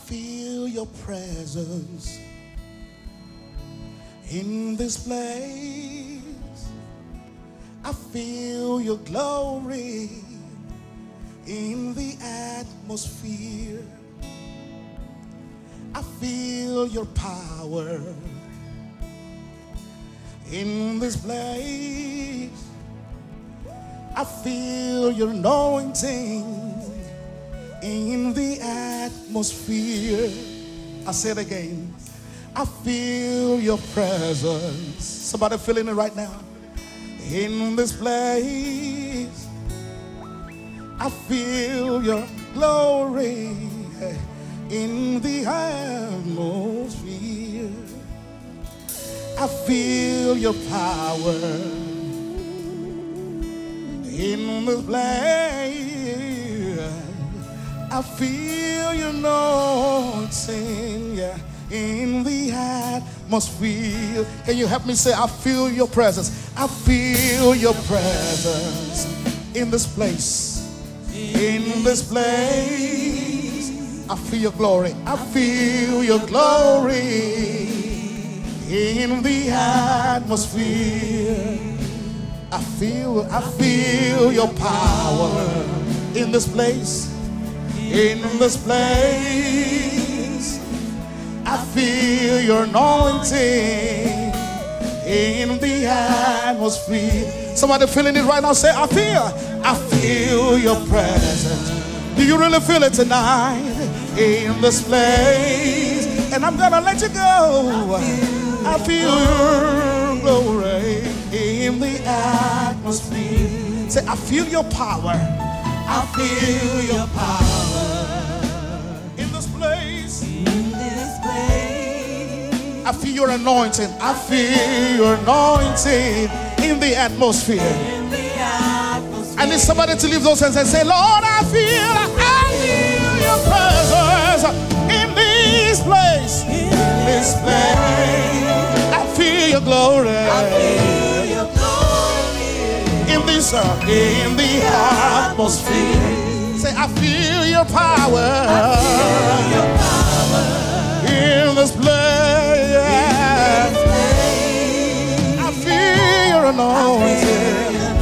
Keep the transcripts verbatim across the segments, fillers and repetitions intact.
feel your presence in this place. I feel your glory in the atmosphere. I feel your power in this place. I feel your anointing in the atmosphere. I say it again. I feel your presence. Somebody feeling it right now? In this place, I feel your glory in the atmosphere. I feel your power in this place. I feel your anointing, yeah, in the atmosphere. Can you help me say, I feel your presence? I feel your presence in this place. In this place, I feel your glory. I feel your glory in the atmosphere. I feel, I feel your power in this place. In this place, I feel your anointing in the atmosphere. Somebody feeling it right now, say, I feel, I feel your presence. Do you really feel it tonight? In this place, and I'm gonna let you go. I feel your glory in the atmosphere. Say, I feel your power. I feel your power in this place. In this place, I feel your anointing. I feel your anointing in the atmosphere. In the atmosphere. I need somebody to lift those hands and say, Lord, I feel, I feel your presence in this place. In this place, I feel your glory. I feel your glory in this earth, in the atmosphere. Say, I feel your power. I feel your power in this place. In this place. I feel your anointing.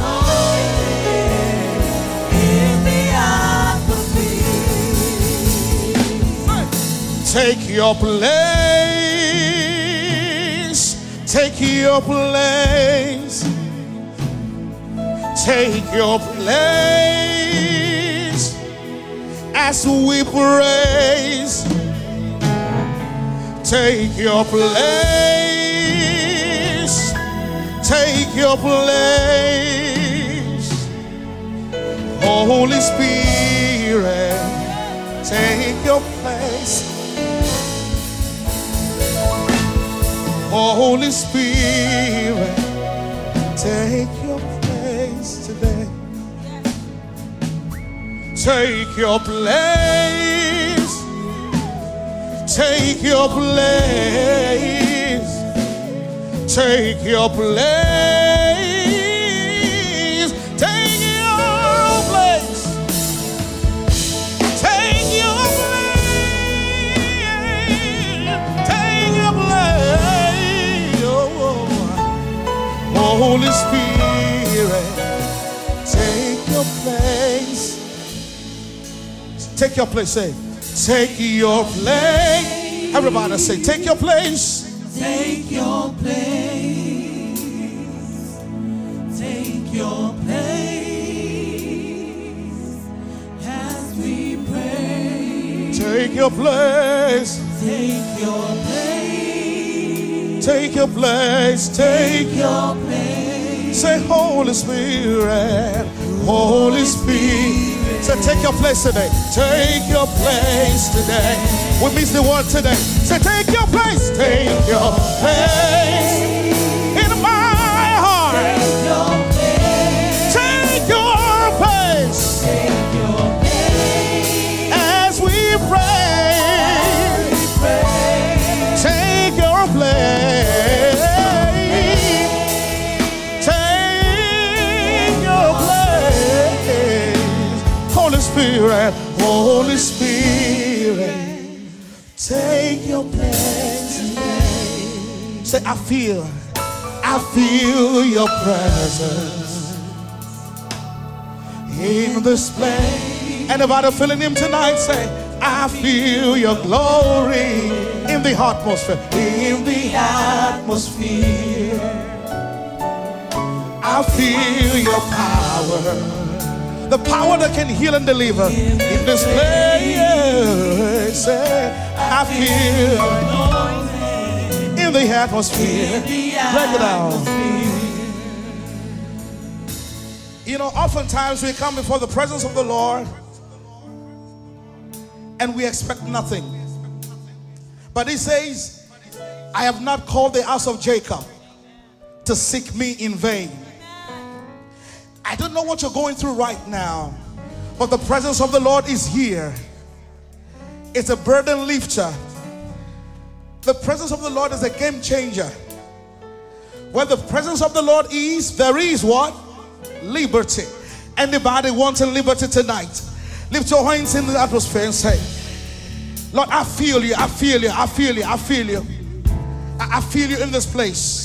Take your place, take your place, take your place as we praise. Take your place, take your place, Holy Spirit, take your place. Holy Spirit, take your place today. Take your place. Take your place. Take your place. Take your place. Take your place. Take your place. Holy Spirit, take your place. Take your place, say, take your place. Everybody say, take your place. Take your place. Take your place as we pray. Take your place. Take your place. Take your place. Take your place. Say, Holy Spirit, Holy Spirit. Say, take your place today. Take your place today. We miss the word today. Say, take your place. Take your place in my heart. Take your place. Take your place. Take your place as we pray. Take your place. Spirit, Holy Spirit, your place today. Say, I feel, I feel your presence in this place. Anybody feeling him tonight? Say, I feel your glory in the atmosphere. In the atmosphere, I feel your power. The power that can heal and deliver in this place. Say, I feel in the atmosphere. Break it down. You know, oftentimes we come before the presence of the Lord and we expect nothing. But he says, I have not called the house of Jacob to seek me in vain. I don't know what you're going through right now, but the presence of the Lord is here. It's a burden lifter. The presence of the Lord is a game changer. Where the presence of the Lord is, there is what? Liberty. Anybody wanting liberty tonight? Lift your hands in the atmosphere and say, Lord, I feel you, I feel you, I feel you, I feel you. I, I feel you in this place.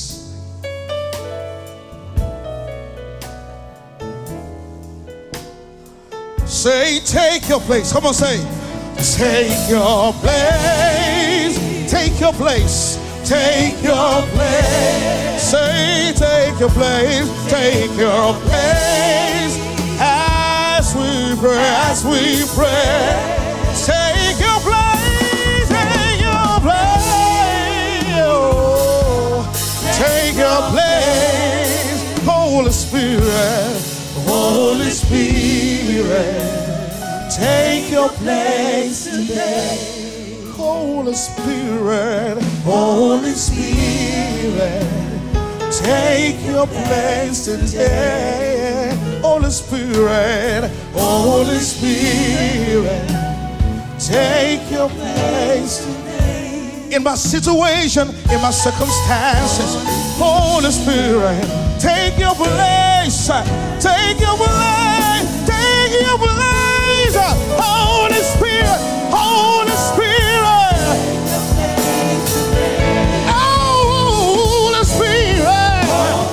Say, take your place. Come on, say, take your place. Take your place. Take your place. Say, take your place. Take your place. As we pray, as we pray. Take your place. Take your place. Oh, take your place. Holy Spirit. Holy Spirit. Take your place today. Holy Spirit, Holy Spirit, take your place today. Holy Spirit, Holy Spirit, take your place today. In my situation, in my circumstances, Holy Spirit, take your place. Take your place. Take your place. Holy Spirit, Holy Spirit. Oh, Holy Spirit.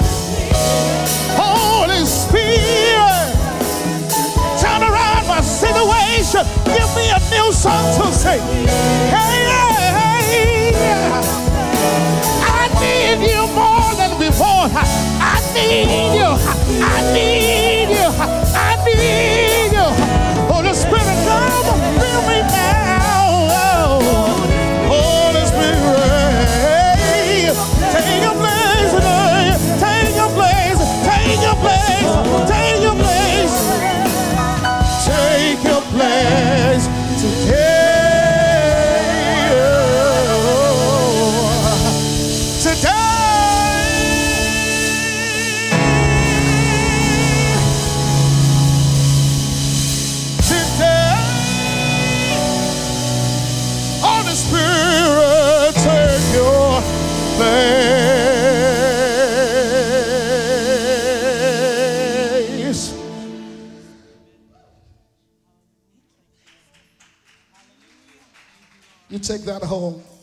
Holy Spirit. Turn around my situation. Give me a new song to sing. Hey, hey, hey. I need you more than before. I need you. I need you. I need you. Holy Spirit, come fill me now. Holy Spirit, take your place today. Take your place. Take your place. Take your place. Take your place today. Today. Spirit, take your place. You take that home.